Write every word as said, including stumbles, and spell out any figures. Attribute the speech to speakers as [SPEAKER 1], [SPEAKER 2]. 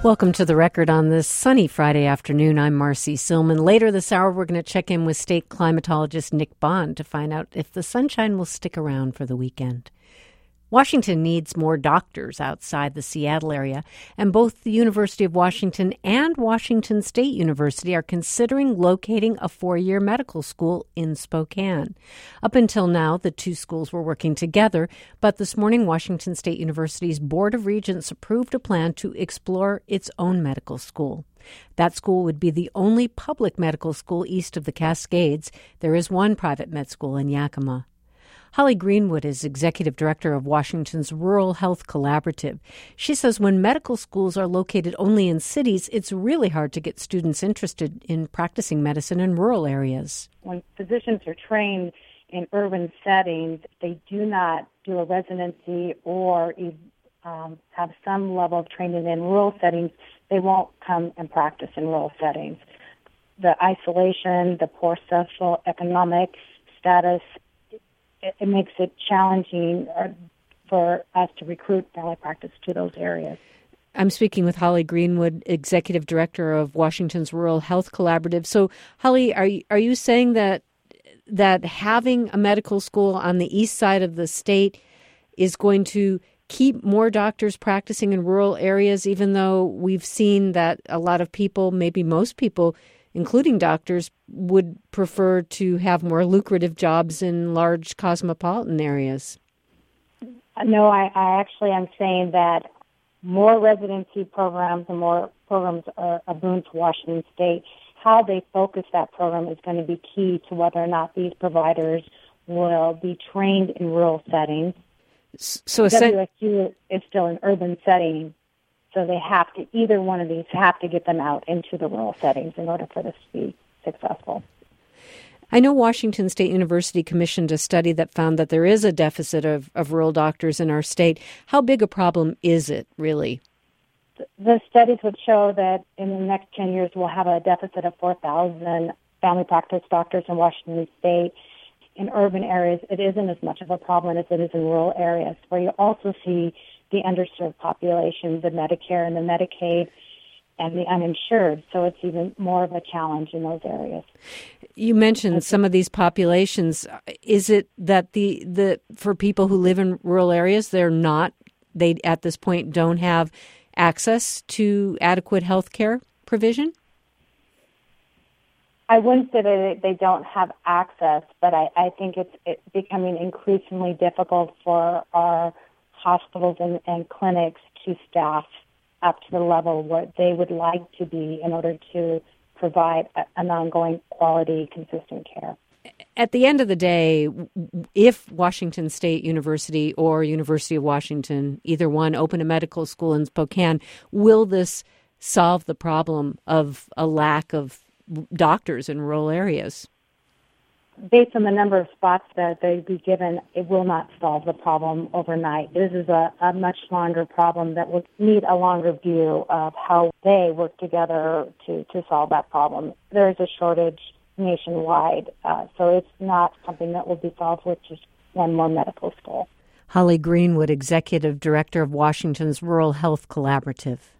[SPEAKER 1] Welcome to The Record on this sunny Friday afternoon. I'm Marcy Silman. Later this hour, we're going to check in with state climatologist Nick Bond to find out if the sunshine will stick around for the weekend. Washington needs more doctors outside the Seattle area, and both the University of Washington and Washington State University are considering locating a four-year medical school in Spokane. Up until now, the two schools were working together, but this morning, Washington State University's Board of Regents approved a plan to explore its own medical school. That school would be the only public medical school east of the Cascades. There is one private med school in Yakima. Holly Greenwood is executive director of Washington's Rural Health Collaborative. She says when medical schools are located only in cities, it's really hard to get students interested in practicing medicine in rural areas.
[SPEAKER 2] When physicians are trained in urban settings, they do not do a residency or um, have some level of training in rural settings, they won't come and practice in rural settings. The isolation, the poor social economic status, it makes it challenging for us to recruit family practice to those areas.
[SPEAKER 1] I'm speaking with Holly Greenwood, Executive Director of Washington's Rural Health Collaborative. So, Holly, are you, are you saying that that having a medical school on the east side of the state is going to keep more doctors practicing in rural areas, even though we've seen that a lot of people, maybe most people, including doctors, would prefer to have more lucrative jobs in large cosmopolitan areas?
[SPEAKER 2] No, I, I actually am saying that more residency programs and more programs are a boon to Washington State. How they focus that program is going to be key to whether or not these providers will be trained in rural settings.
[SPEAKER 1] So
[SPEAKER 2] W S U is still an urban setting. So they have to, either one of these have to get them out into the rural settings in order for this to be successful.
[SPEAKER 1] I know Washington State University commissioned a study that found that there is a deficit of, of rural doctors in our state. How big a problem is it, really?
[SPEAKER 2] The studies would show that in the next ten years we'll have a deficit of four thousand family practice doctors in Washington State. In urban areas, it isn't as much of a problem as it is in rural areas, where you also see the underserved population, the Medicare and the Medicaid, and the uninsured. So it's even more of a challenge in those areas.
[SPEAKER 1] You mentioned some of these populations. Is it that the, the for people who live in rural areas, they're not, they at this point don't have access to adequate health care provision?
[SPEAKER 2] I wouldn't say that they don't have access, but I, I think it's, it's becoming increasingly difficult for our hospitals and, and clinics to staff up to the level where they would like to be in order to provide a, an ongoing quality, consistent care.
[SPEAKER 1] At the end of the day, if Washington State University or University of Washington, either one, open a medical school in Spokane, will this solve the problem of a lack of doctors in rural areas?
[SPEAKER 2] Based on the number of spots that they'd be given, it will not solve the problem overnight. This is a, a much longer problem that will need a longer view of how they work together to, to solve that problem. There is a shortage nationwide, uh, so it's not something that will be solved with just one more medical school.
[SPEAKER 1] Holly Greenwood, Executive Director of Washington's Rural Health Collaborative.